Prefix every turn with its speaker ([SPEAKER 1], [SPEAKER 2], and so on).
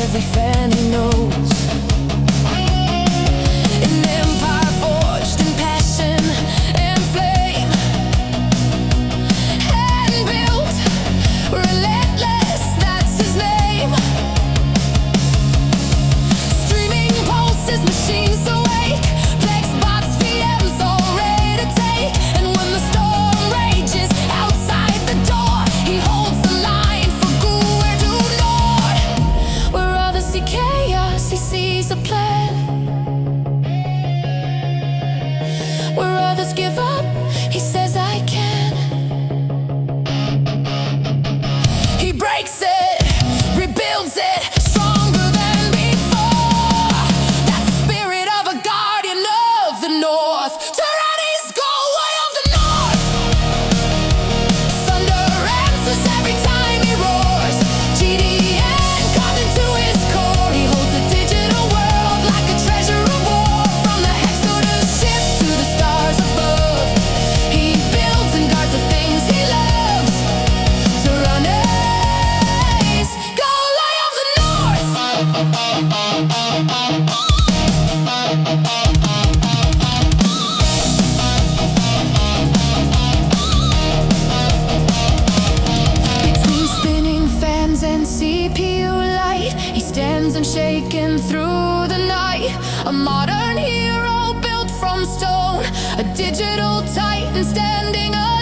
[SPEAKER 1] every fan he knows. An empire forged in passion and flame, hand built, relentless, that's his name. Streaming pulses, machines awake, plex bots, VMs all ready to take. And when the storm rages outside the door, he holds the line for Guerdu Nord. Where others see chaos, he sees a plan. Where others give up, he says I can. He breaks it, rebuilds it, stronger than before. That's the spirit of a guardian of the North. Tyranny's go way of the North. Thunder answers every time he roars. GDN carved into his core. He holds a digital world like a treasure of war. From the Hexodus ship to the stars above, he builds and guards the things he loves. Tyranny's go way of the North. Between spinning fans and CPU light, he stands unshaken through the night. A modern hero built from stone, a digital titan standing up.